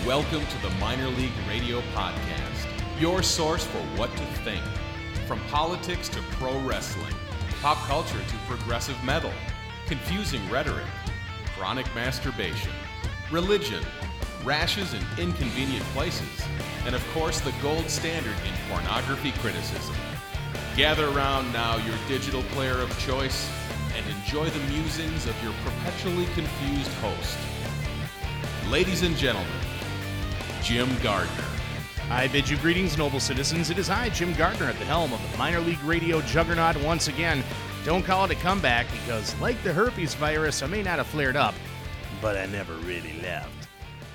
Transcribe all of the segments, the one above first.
Welcome to the Minor League Radio Podcast, your source for what to think. From politics to pro wrestling, pop culture to progressive metal, confusing rhetoric, chronic masturbation, religion, rashes in inconvenient places, and of course the gold standard in pornography criticism. Gather around now your digital player of choice and enjoy the musings of your perpetually confused host. Ladies and gentlemen, Jim Gardner. I bid you greetings, noble citizens. It is I, Jim Gardner, at the helm of the Minor League Radio juggernaut once again. Don't call it a comeback because, like the herpes virus, I may not have flared up, but I never really left.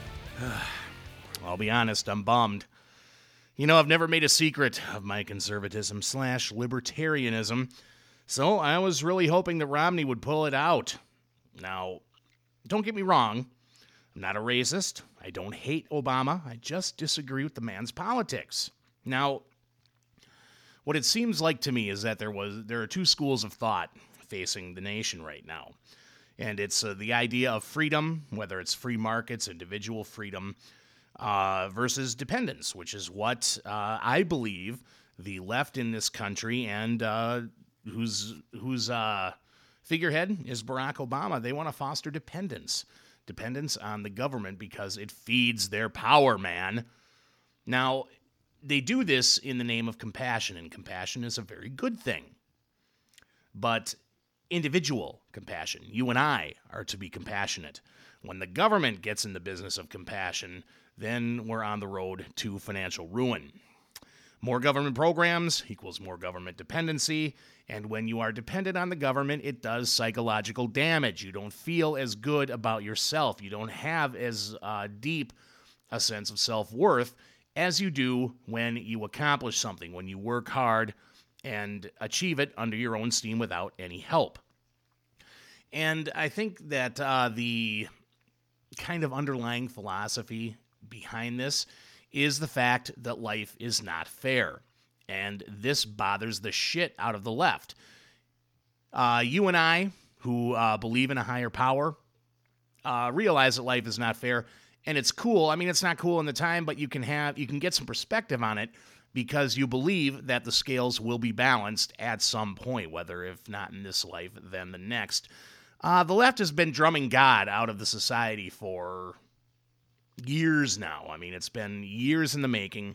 I'll be honest, I'm bummed. You know, I've never made a secret of my conservatism/libertarianism, so I was really hoping that Romney would pull it out. Now, don't get me wrong. I'm not a racist. I don't hate Obama. I just disagree with the man's politics. Now, what it seems like to me is that there are two schools of thought facing the nation right now. And it's the idea of freedom, whether it's free markets, individual freedom, versus dependence, which is what I believe the left in this country and whose figurehead is Barack Obama, they want to foster dependence on the government because it feeds their power, man. Now, they do this in the name of compassion, and compassion is a very good thing. But individual compassion, you and I are to be compassionate. When the government gets in the business of compassion, then we're on the road to financial ruin. More government programs equals more government dependency, and when you are dependent on the government, it does psychological damage. You don't feel as good about yourself. You don't have as deep a sense of self-worth as you do when you accomplish something, when you work hard and achieve it under your own steam without any help. And I think that the kind of underlying philosophy behind this is the fact that life is not fair. And this bothers the shit out of the left. You and I, who believe in a higher power, realize that life is not fair. And it's cool. I mean, it's not cool in the time, but you can get some perspective on it because you believe that the scales will be balanced at some point, whether if not in this life, then the next. The left has been drumming God out of the society for years now. I mean, it's been years in the making.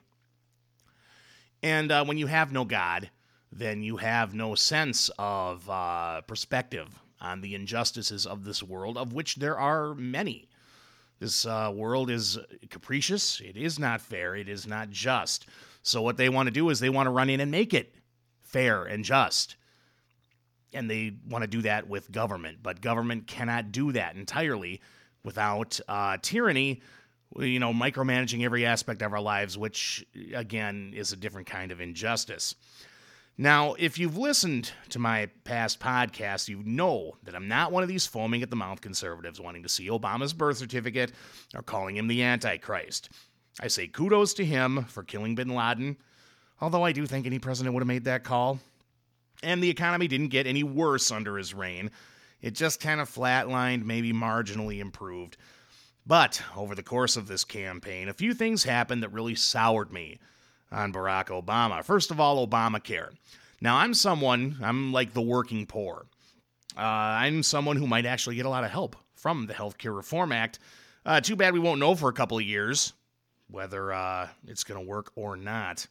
And when you have no God, then you have no sense of perspective on the injustices of this world, of which there are many. This world is capricious. It is not fair. It is not just. So what they want to do is they want to run in and make it fair and just. And they want to do that with government. But government cannot do that entirely without tyranny, you know, micromanaging every aspect of our lives, which, again, is a different kind of injustice. Now, if you've listened to my past podcasts, you know that I'm not one of these foaming at the mouth conservatives wanting to see Obama's birth certificate or calling him the Antichrist. I say kudos to him for killing bin Laden, although I do think any president would have made that call. And the economy didn't get any worse under his reign. It just kind of flatlined, maybe marginally improved. But over the course of this campaign, a few things happened that really soured me on Barack Obama. First of all, Obamacare. Now, I'm like the working poor. I'm someone who might actually get a lot of help from the Healthcare Reform Act. Too bad we won't know for a couple of years whether it's going to work or not.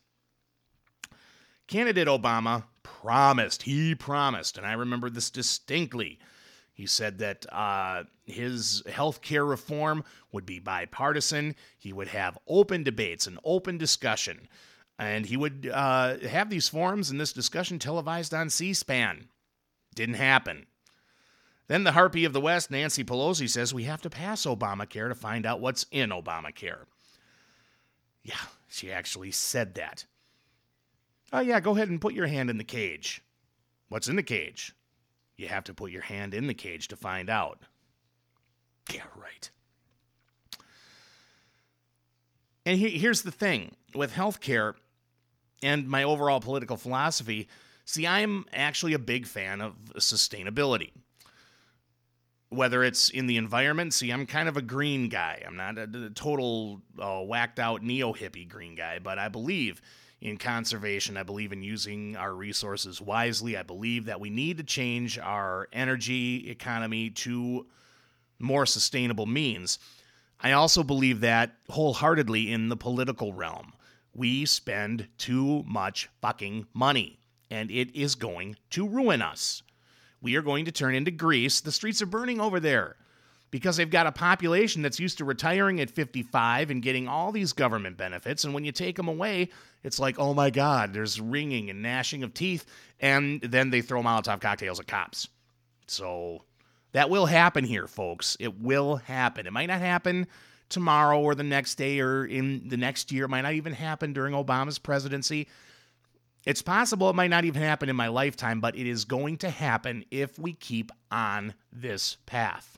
Candidate Obama promised, and I remember this distinctly. He said that his health care reform would be bipartisan. He would have open debates and open discussion. And he would have these forums and this discussion televised on C-SPAN. Didn't happen. Then the Harpy of the West, Nancy Pelosi, says we have to pass Obamacare to find out what's in Obamacare. Yeah, she actually said that. Oh, yeah, go ahead and put your hand in the cage. What's in the cage? You have to put your hand in the cage to find out. Yeah, right. And here's the thing. With healthcare and my overall political philosophy, see, I'm actually a big fan of sustainability. whether it's in the environment. See, I'm kind of a green guy. I'm not a total whacked out neo-hippie green guy, but I believe in conservation. I believe in using our resources wisely. I believe that we need to change our energy economy to more sustainable means. I also believe that wholeheartedly in the political realm. We spend too much fucking money, and it is going to ruin us. We are going to turn into Greece. The streets are burning over there because they've got a population that's used to retiring at 55 and getting all these government benefits. And when you take them away, it's like, oh my God, there's ringing and gnashing of teeth. And then they throw Molotov cocktails at cops. So that will happen here, folks. It will happen. It might not happen tomorrow or the next day or in the next year. It might not even happen during Obama's presidency. It's possible it might not even happen in my lifetime, but it is going to happen if we keep on this path.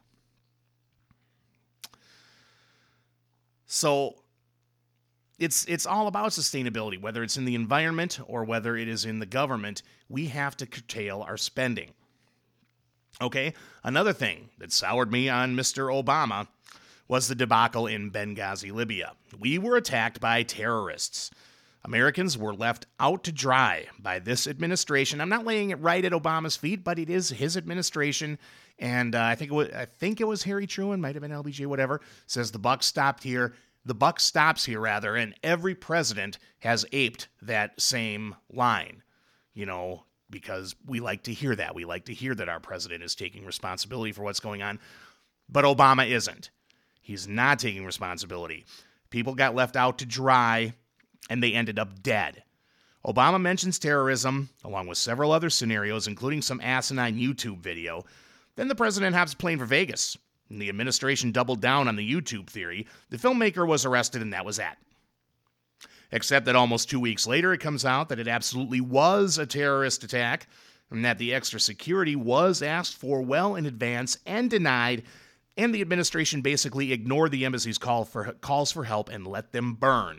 So it's all about sustainability, whether it's in the environment or whether it is in the government. We have to curtail our spending. Okay, another thing that soured me on Mr. Obama was the debacle in Benghazi, Libya. We were attacked by terrorists. Americans were left out to dry by this administration. I'm not laying it right at Obama's feet, but it is his administration. And I think it was Harry Truman, might have been LBJ, whatever, says the buck stopped here. The buck stops here, rather, and every president has aped that same line, because we like to hear that. We like to hear that our president is taking responsibility for what's going on. But Obama isn't. He's not taking responsibility. People got left out to dry, and they ended up dead. Obama mentions terrorism, along with several other scenarios, including some asinine YouTube video. Then the president hops a plane for Vegas, and the administration doubled down on the YouTube theory. The filmmaker was arrested, and that was that. Except that almost 2 weeks later, it comes out that it absolutely was a terrorist attack, and that the extra security was asked for well in advance and denied, and the administration basically ignored the embassy's calls for help and let them burn.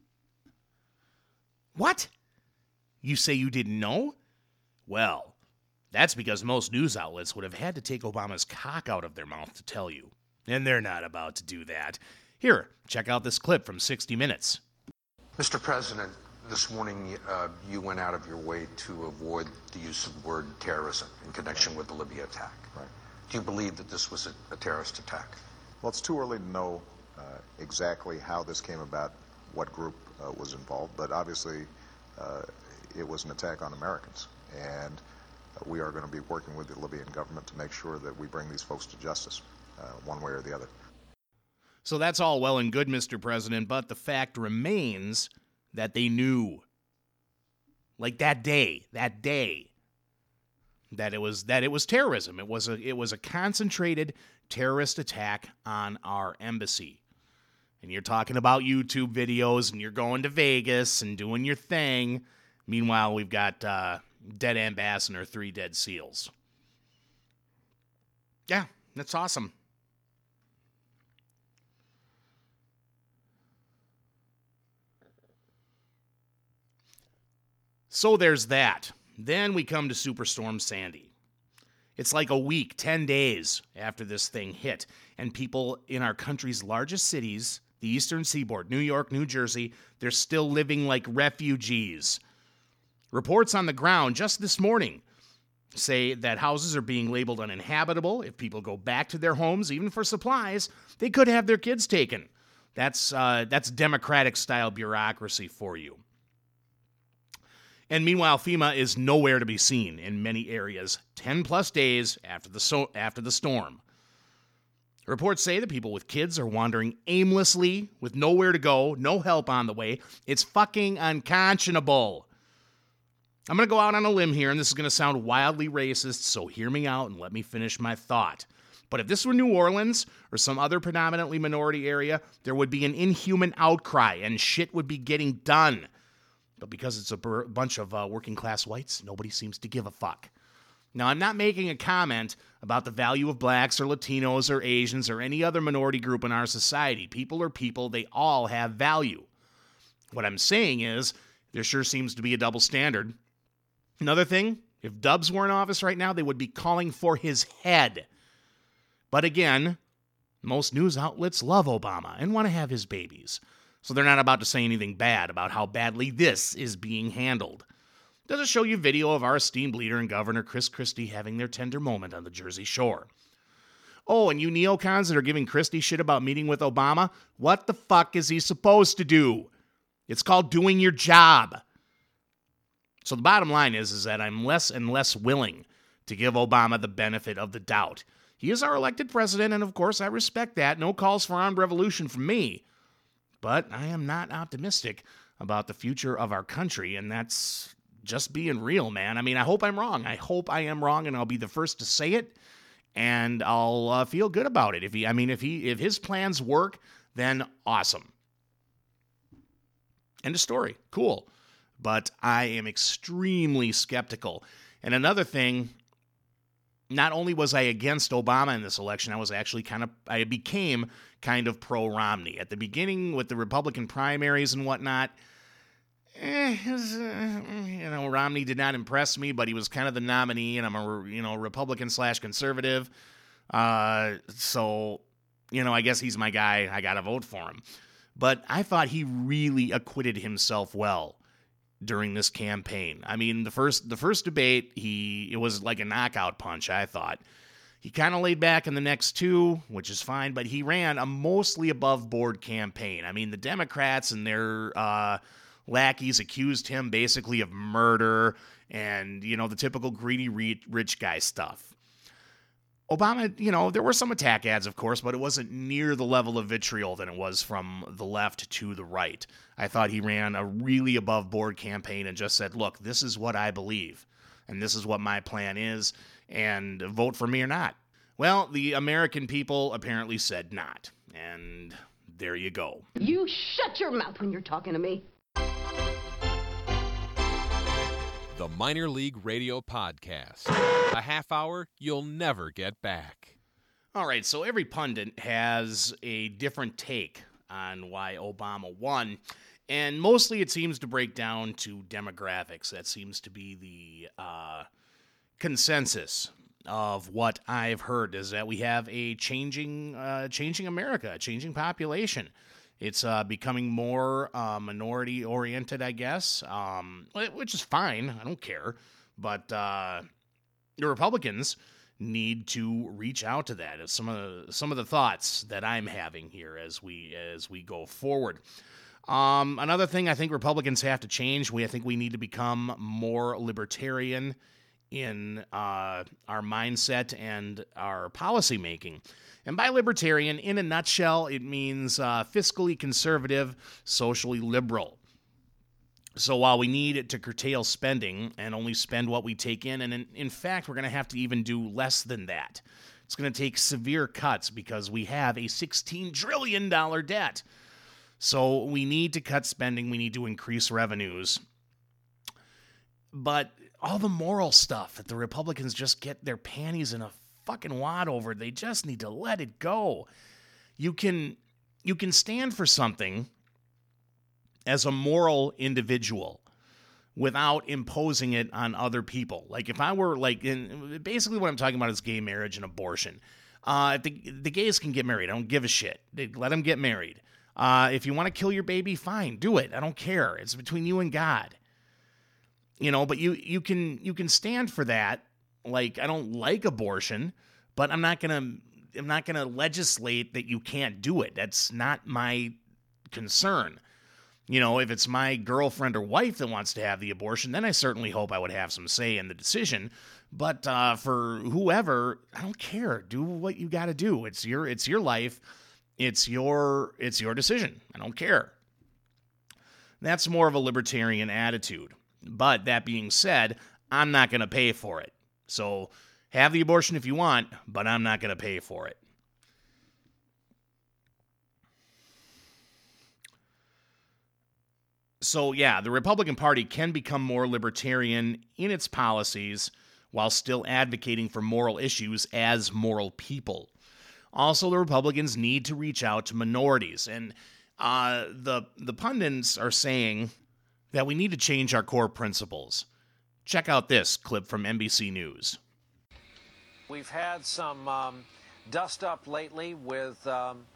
What? You say you didn't know? Well, that's because most news outlets would have had to take Obama's cock out of their mouth to tell you. And they're not about to do that. Here, check out this clip from 60 Minutes. Mr. President, this morning you went out of your way to avoid the use of the word terrorism in connection with the Libya attack. Right. Do you believe that this was a terrorist attack? Well, it's too early to know exactly how this came about, what group was involved, but obviously it was an attack on Americans. And we are going to be working with the Libyan government to make sure that we bring these folks to justice, one way or the other. So that's all well and good, Mr. President, but the fact remains that they knew, like that day, that it was terrorism. It was a concentrated terrorist attack on our embassy. And you're talking about YouTube videos, and you're going to Vegas and doing your thing. Meanwhile, we've got dead ambassador, 3 dead SEALs. Yeah, that's awesome. So there's that. Then we come to Superstorm Sandy. It's like a week, 10 days after this thing hit, and people in our country's largest cities, the Eastern Seaboard, New York, New Jersey, they're still living like refugees. Reports on the ground just this morning say that houses are being labeled uninhabitable. If people go back to their homes, even for supplies, they could have their kids taken. That's Democratic-style bureaucracy for you. And meanwhile, FEMA is nowhere to be seen in many areas 10-plus days after the storm. Reports say that people with kids are wandering aimlessly with nowhere to go, no help on the way. It's fucking unconscionable. I'm going to go out on a limb here, and this is going to sound wildly racist, so hear me out and let me finish my thought. But if this were New Orleans or some other predominantly minority area, there would be an inhuman outcry, and shit would be getting done. But because it's a bunch of working-class whites, nobody seems to give a fuck. Now, I'm not making a comment about the value of blacks or Latinos or Asians or any other minority group in our society. People are people. They all have value. What I'm saying is there sure seems to be a double standard. Another thing, if Dubs were in office right now, they would be calling for his head. But again, most news outlets love Obama and want to have his babies. So they're not about to say anything bad about how badly this is being handled. Does it show you video of our esteemed leader and Governor Chris Christie having their tender moment on the Jersey Shore? Oh, and you neocons that are giving Christie shit about meeting with Obama, what the fuck is he supposed to do? It's called doing your job. So the bottom line is that I'm less and less willing to give Obama the benefit of the doubt. He is our elected president, and of course I respect that. No calls for armed revolution from me. But I am not optimistic about the future of our country, and that's just being real, man. I mean, I hope I'm wrong. I hope I am wrong, and I'll be the first to say it, and I'll feel good about it. If his plans work, then awesome. End of story. Cool. But I am extremely skeptical. And another thing, not only was I against Obama in this election, I became kind of pro-Romney. At the beginning with the Republican primaries and whatnot, Romney did not impress me, but he was kind of the nominee, and I'm a Republican/conservative. So, I guess he's my guy. I got to vote for him. But I thought he really acquitted himself well during this campaign. I mean, the first debate, it was like a knockout punch, I thought. He kind of laid back in the next two, which is fine, but he ran a mostly above-board campaign. I mean, the Democrats and their lackeys accused him basically of murder and, the typical greedy rich guy stuff. Obama, there were some attack ads, of course, but it wasn't near the level of vitriol than it was from the left to the right. I thought he ran a really above-board campaign and just said, look, this is what I believe, and this is what my plan is, and vote for me or not. Well, the American people apparently said not, and there you go. You shut your mouth when you're talking to me. The Minor League Radio Podcast. A half hour you'll never get back. All right, so every pundit has a different take on why Obama won, and mostly it seems to break down to demographics. That seems to be the consensus of what I've heard, is that we have a changing America, a changing population. It's becoming more minority-oriented, I guess, which is fine. I don't care. But the Republicans need to reach out to that. It's some of the thoughts that I'm having here as we go forward. Another thing I think Republicans have to change. I think we need to become more libertarian in our mindset and our policy making. And by libertarian, in a nutshell, it means fiscally conservative, socially liberal. So while we need to curtail spending and only spend what we take in, and in fact, we're going to have to even do less than that. It's going to take severe cuts because we have a $16 trillion debt. So we need to cut spending. We need to increase revenues. But all the moral stuff that the Republicans just get their panties in a fucking wad over, they just need to let it go. You can stand for something as a moral individual without imposing it on other people. Like if I were basically what I'm talking about is gay marriage and abortion. If the gays can get married, I don't give a shit. Let them get married. If you want to kill your baby, fine, do it. I don't care. It's between you and God. But you can stand for that. Like, I don't like abortion, but I'm not gonna legislate that you can't do it. That's not my concern. If it's my girlfriend or wife that wants to have the abortion, then I certainly hope I would have some say in the decision. But for whoever, I don't care. Do what you got to do. It's your life. It's your decision. I don't care. That's more of a libertarian attitude. But that being said, I'm not going to pay for it. So have the abortion if you want, but I'm not going to pay for it. So yeah, the Republican Party can become more libertarian in its policies while still advocating for moral issues as moral people. Also, the Republicans need to reach out to minorities. And the pundits are saying that we need to change our core principles. Check out this clip from NBC News. We've had some dust-up lately with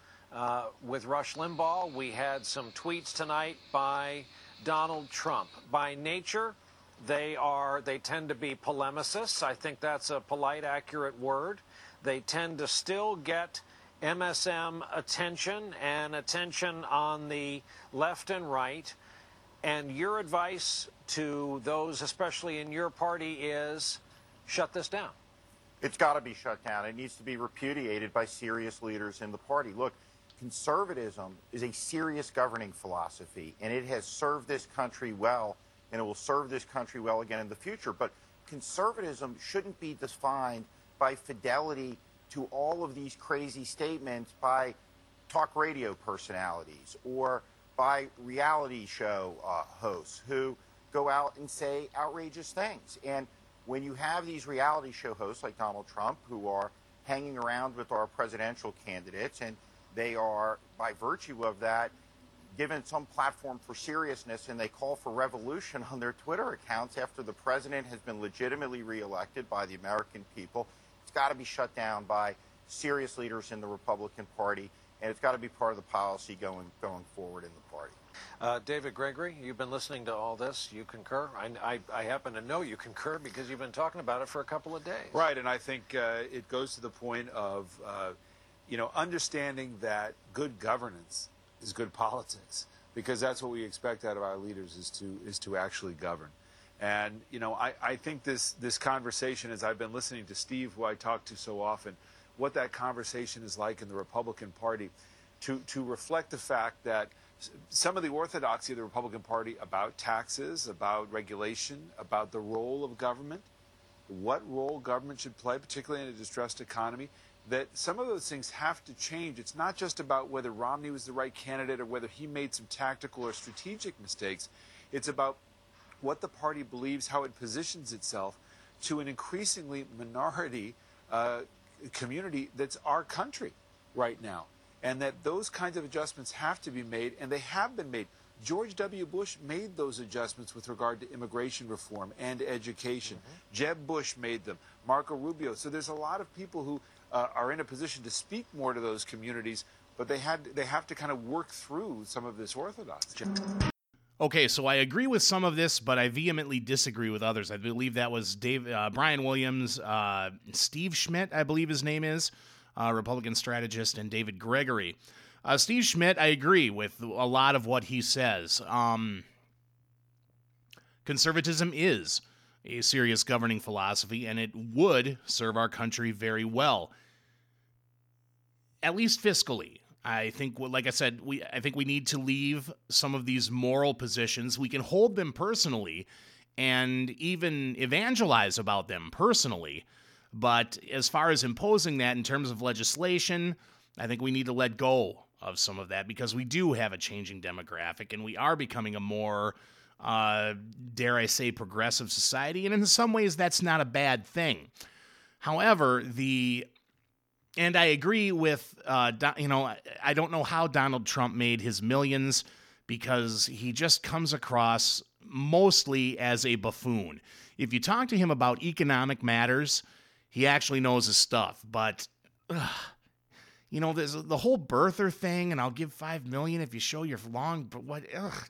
Rush Limbaugh. We had some tweets tonight by Donald Trump. By nature, they tend to be polemicists. I think that's a polite, accurate word. They tend to still get MSM attention and attention on the left and right. And your advice to those, especially in your party, is shut this down. It's got to be shut down. It needs to be repudiated by serious leaders in the party. Look, conservatism is a serious governing philosophy, and it has served this country well, and it will serve this country well again in the future. But conservatism shouldn't be defined by fidelity to all of these crazy statements by talk radio personalities or by reality show hosts who go out and say outrageous things. And when you have these reality show hosts like Donald Trump who are hanging around with our presidential candidates, and they are, by virtue of that, given some platform for seriousness, and they call for revolution on their Twitter accounts after the president has been legitimately reelected by the American people, it's got to be shut down by serious leaders in the Republican Party, and it's got to be part of the policy going forward in the party. David Gregory, you've been listening to all this. You concur? I happen to know you concur because you've been talking about it for a couple of days. Right, and I think it goes to the point of, understanding that good governance is good politics, because that's what we expect out of our leaders is to actually govern. And, I think this conversation, as I've been listening to Steve, who I talk to so often, what that conversation is like in the Republican Party, to reflect the fact that some of the orthodoxy of the Republican Party about taxes, about regulation, about the role of government, what role government should play, particularly in a distressed economy, that some of those things have to change. It's not just about whether Romney was the right candidate or whether he made some tactical or strategic mistakes. It's about what the party believes, how it positions itself to an increasingly minority community that's our country right now. And that those kinds of adjustments have to be made, and they have been made. George W. Bush made those adjustments with regard to immigration reform and education. Jeb Bush made them. Marco Rubio. So there's a lot of people who are in a position to speak more to those communities, but they have to kind of work through some of this orthodoxy. Okay, so I agree with some of this, but I vehemently disagree with others. I believe that was Brian Williams, Steve Schmidt, I believe his name is, Republican strategist, and David Gregory. Steve Schmidt, I agree with a lot of what he says. Conservatism is a serious governing philosophy, and it would serve our country very well, at least fiscally. I think, like I said, I think we need to leave some of these moral positions. We can hold them personally and even evangelize about them personally. But as far as imposing that in terms of legislation, I think we need to let go of some of that, because we do have a changing demographic and we are becoming a more, dare I say, progressive society. And in some ways, that's not a bad thing. However, and I agree with, I don't know how Donald Trump made his millions, because he just comes across mostly as a buffoon. If you talk to him about economic matters, he actually knows his stuff. But, there's the whole birther thing, and I'll give $5 million if you show your long, but what,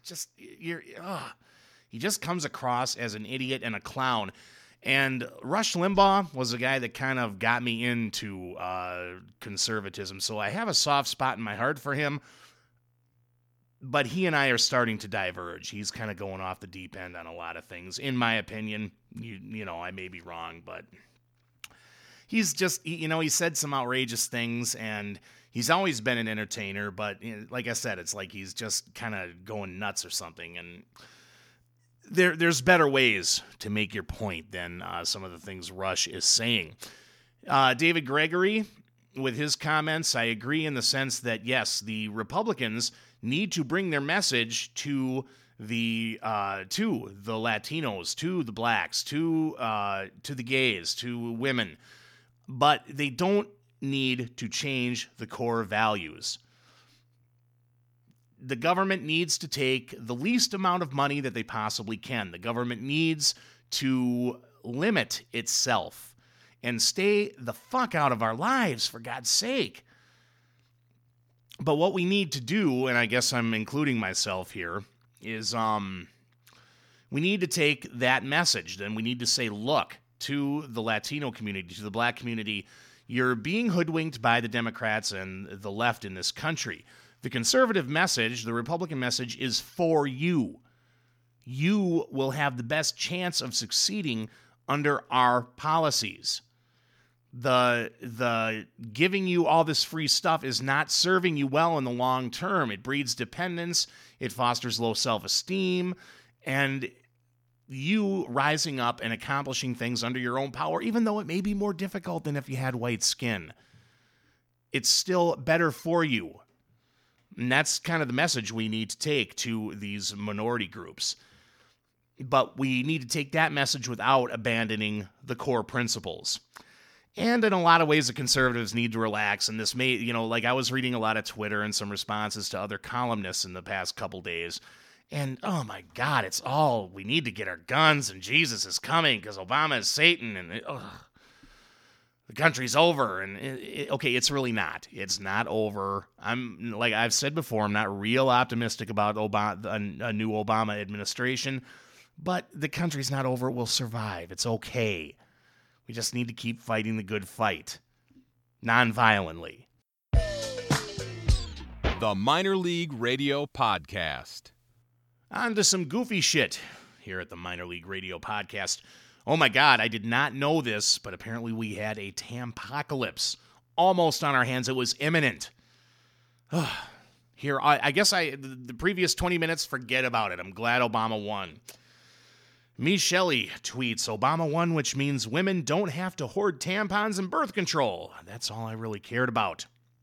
he just comes across as an idiot and a clown. And Rush Limbaugh was a guy that kind of got me into conservatism, so I have a soft spot in my heart for him. But he and I are starting to diverge. He's kind of going off the deep end on a lot of things, in my opinion. I may be wrong, but he's just, he said some outrageous things, and he's always been an entertainer. But like I said, it's like he's just kind of going nuts or something, and there's better ways to make your point than some of the things Rush is saying. David Gregory, with his comments, I agree in the sense that, yes, the Republicans need to bring their message to the Latinos, to the blacks, to the gays, to women, but they don't need to change the core values. The government needs to take the least amount of money that they possibly can. The government needs to limit itself and stay the fuck out of our lives, for God's sake. But what we need to do, and I guess I'm including myself here, is we need to take that message. Then we need to say, look, to the Latino community, to the black community, you're being hoodwinked by the Democrats and the left in this country. The conservative message, the Republican message, is for you. You will have the best chance of succeeding under our policies. The giving you all this free stuff is not serving you well in the long term. It breeds dependence, it fosters low self-esteem, and you rising up and accomplishing things under your own power, even though it may be more difficult than if you had white skin, it's still better for you. And that's kind of the message we need to take to these minority groups. But we need to take that message without abandoning the core principles. And in a lot of ways, the conservatives need to relax. And this may, like I was reading a lot of Twitter and some responses to other columnists in the past couple days. And, oh my God, it's all, we need to get our guns and Jesus is coming because Obama is Satan and the country's over. And, okay, it's really not. It's not over. Like I've said before, I'm not real optimistic about a new Obama administration. But the country's not over. It will survive. It's okay. We just need to keep fighting the good fight, non-violently. The Minor League Radio Podcast. On to some goofy shit here at the Minor League Radio Podcast. Oh my God, I did not know this, but apparently we had a Tampocalypse almost on our hands. It was imminent. Here, I guess the previous 20 minutes, forget about it. I'm glad Obama won. Me Shelley tweets, Obama won, which means women don't have to hoard tampons and birth control. That's all I really cared about.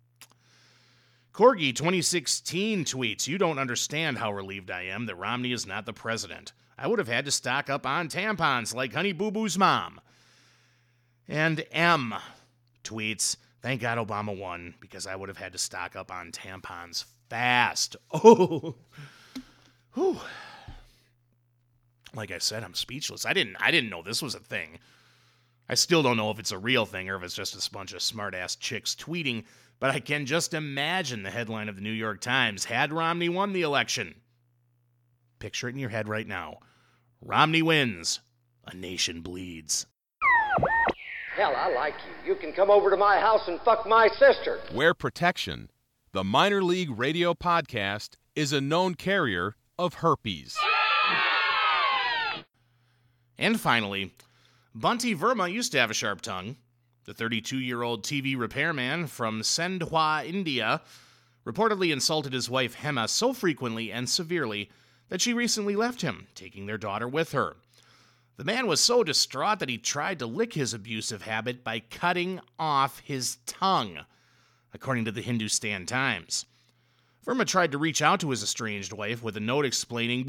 Corgi 2016 tweets, you don't understand how relieved I am that Romney is not the president. I would have had to stock up on tampons like Honey Boo Boo's mom. And M tweets, thank God Obama won because I would have had to stock up on tampons fast. Oh, whew. Like I said, I'm speechless. I didn't know this was a thing. I still don't know if it's a real thing or if it's just a bunch of smart-ass chicks tweeting, but I can just imagine the headline of the New York Times, had Romney won the election. Picture it in your head right now. Romney wins. A nation bleeds. Hell, I like you. You can come over to my house and fuck my sister. Where protection, the Minor League Radio Podcast is a known carrier of herpes. And finally, Bunty Verma used to have a sharp tongue. The 32-year-old TV repairman from Sendhwa, India, reportedly insulted his wife Hema so frequently and severely that she recently left him, taking their daughter with her. The man was so distraught that he tried to lick his abusive habit by cutting off his tongue, according to the Hindustan Times. Verma tried to reach out to his estranged wife with a note explaining,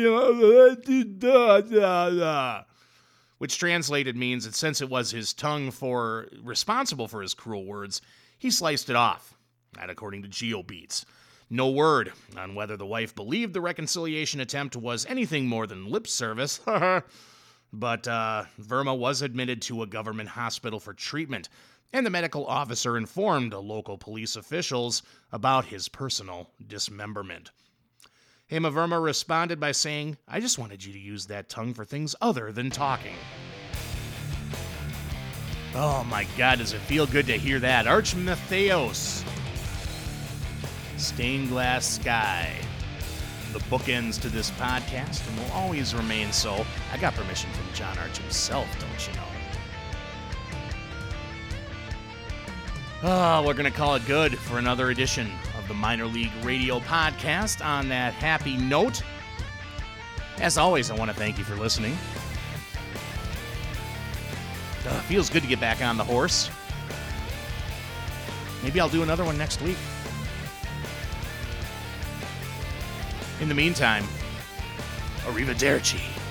which translated means that since it was his tongue responsible for his cruel words, he sliced it off. That according to GeoBeats. No word on whether the wife believed the reconciliation attempt was anything more than lip service, but Verma was admitted to a government hospital for treatment, and the medical officer informed local police officials about his personal dismemberment. Hema Verma responded by saying, I just wanted you to use that tongue for things other than talking. Oh my God, does it feel good to hear that. Arch Matheos. Stained Glass Sky. The bookends to this podcast and will always remain so. I got permission from John Arch himself, don't you know? We're going to call it good for another edition of the Minor League Radio Podcast on that happy note. As always, I want to thank you for listening. Feels good to get back on the horse. Maybe I'll do another one next week. In the meantime, arrivederci.